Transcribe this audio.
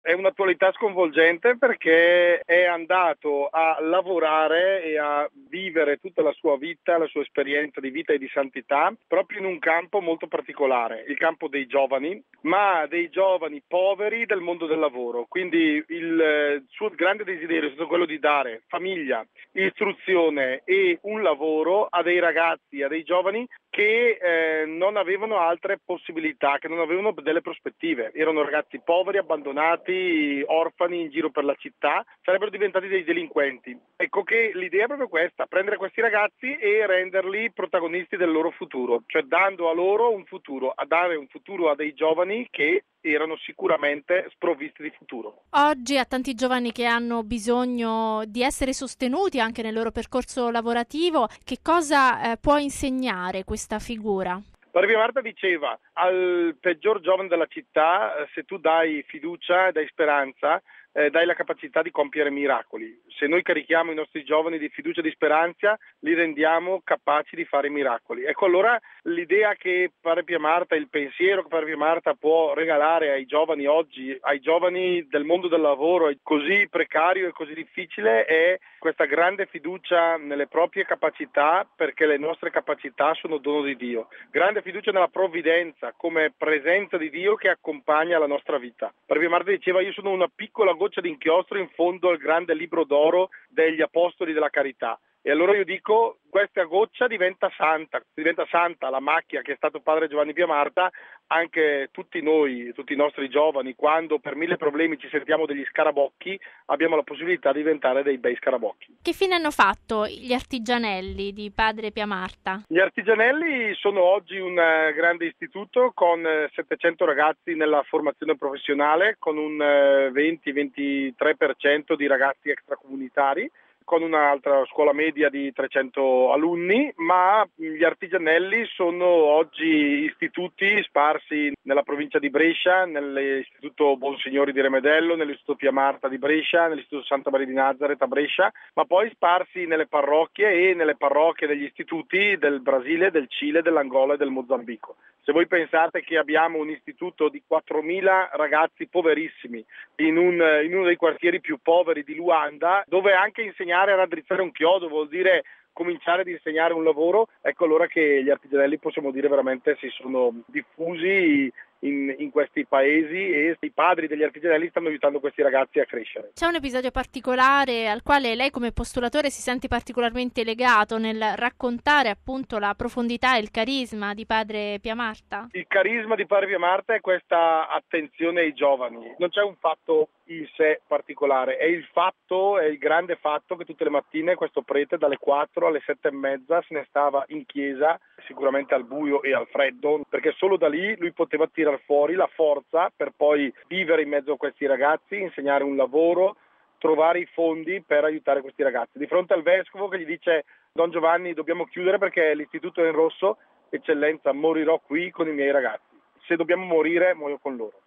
È un'attualità sconvolgente perché è andato a lavorare e a vivere tutta la sua vita, la sua esperienza di vita e di santità proprio in un campo molto particolare, il campo dei giovani, ma dei giovani poveri del mondo del lavoro. Quindi il suo grande desiderio è stato quello di dare famiglia, istruzione e un lavoro a dei ragazzi, a dei giovani che non avevano altre possibilità, che non avevano delle prospettive. Erano ragazzi poveri, abbandonati, orfani in giro per la città, sarebbero diventati dei delinquenti. Ecco che l'idea è proprio questa, prendere questi ragazzi e renderli protagonisti del loro futuro, cioè dando a loro un futuro, a dare un futuro a dei giovani che erano sicuramente sprovvisti di futuro. Oggi a tanti giovani che hanno bisogno di essere sostenuti anche nel loro percorso lavorativo, che cosa può insegnare questa figura? Padre Pio Marta diceva al peggior giovane della città, se tu dai fiducia, dai speranza, dai la capacità di compiere miracoli. Se noi carichiamo i nostri giovani di fiducia e di speranza, li rendiamo capaci di fare miracoli. Ecco allora l'idea che Padre Pio Marta, il pensiero che Padre Pio Marta può regalare ai giovani oggi, ai giovani del mondo del lavoro così precario e così difficile, è questa grande fiducia nelle proprie capacità, perché le nostre capacità sono dono di Dio. Grande fiducia nella provvidenza come presenza di Dio che accompagna la nostra vita. Padre Pio Marta diceva: io sono una piccola goccia di inchiostro in fondo al grande libro d'oro degli apostoli della carità. E allora io dico, questa goccia diventa santa la macchia che è stato padre Giovanni Pio Marta. Anche tutti noi, tutti i nostri giovani, quando per 1000 problemi ci sentiamo degli scarabocchi, abbiamo la possibilità di diventare dei bei scarabocchi. Che fine hanno fatto gli artigianelli di padre Pio Marta? Gli artigianelli sono oggi un grande istituto con 700 ragazzi nella formazione professionale, con un 20-23% di ragazzi extracomunitari, con un'altra scuola media di 300 alunni, ma gli artigianelli sono oggi istituti sparsi nella provincia di Brescia, nell'Istituto Bonsignori di Remedello, nell'Istituto Pia Marta di Brescia, nell'Istituto Santa Maria di Nazareth a Brescia, ma poi sparsi nelle parrocchie e nelle parrocchie degli istituti del Brasile, del Cile, dell'Angola e del Mozambico. Se voi pensate che abbiamo un istituto di 4.000 ragazzi poverissimi in uno dei quartieri più poveri di Luanda, dove anche insegnare a raddrizzare un chiodo vuol dire cominciare ad insegnare un lavoro, ecco allora che gli artigianelli, possiamo dire, veramente si sono diffusi in questi paesi e i padri degli artigianelli stanno aiutando questi ragazzi a crescere. C'è un episodio particolare al quale lei come postulatore si sente particolarmente legato nel raccontare appunto la profondità e il carisma di padre Pio Marta? Il carisma di padre Pio Marta è questa attenzione ai giovani. Non c'è un fatto in sé particolare, è il grande fatto che tutte le mattine questo prete dalle 4 alle 7:30 se ne stava in chiesa, sicuramente al buio e al freddo, perché solo da lì lui poteva tirar fuori la forza per poi vivere in mezzo a questi ragazzi, insegnare un lavoro, trovare i fondi per aiutare questi ragazzi. Di fronte al vescovo che gli dice: Don Giovanni, dobbiamo chiudere perché l'istituto è in rosso, eccellenza, morirò qui con i miei ragazzi. Se dobbiamo morire, muoio con loro.